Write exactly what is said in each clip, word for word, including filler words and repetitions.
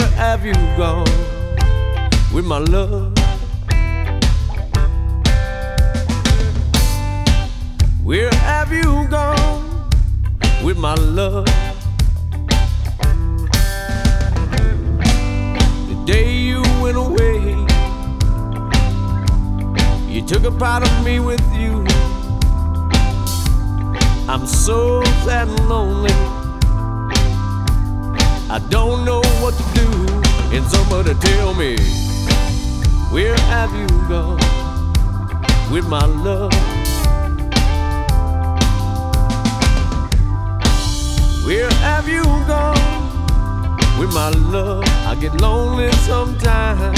Where have you gone with my love? Where have you gone with my love? The day you went away, you took a part of me with you. I'm so sad and lonely, I don't know what to do. And somebody tell me, where have you gone with my love? Where have you gone with my love? I get lonely sometimes.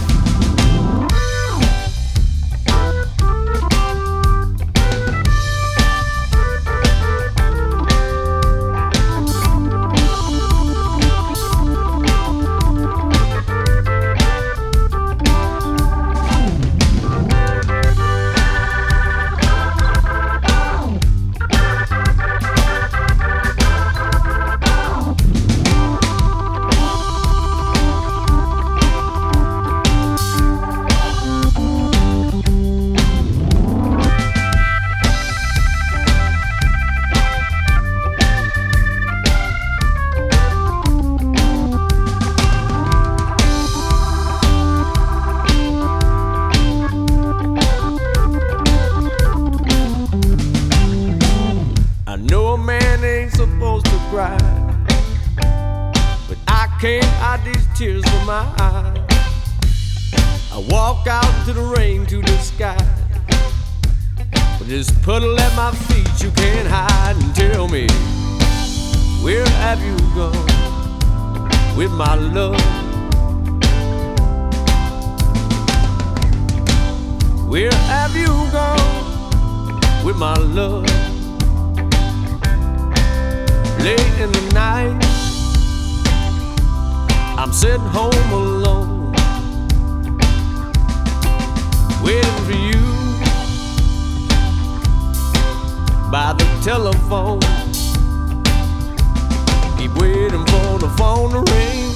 I know a man ain't supposed to cry, but I can't hide these tears from my eyes. I walk out into the rain to the sky, but this puddle at my feet you can't hide. And tell me, where have you gone with my love? Where have you gone with my love? Late in the night, I'm sitting home alone, waiting for you by the telephone. Keep waiting for the phone to ring.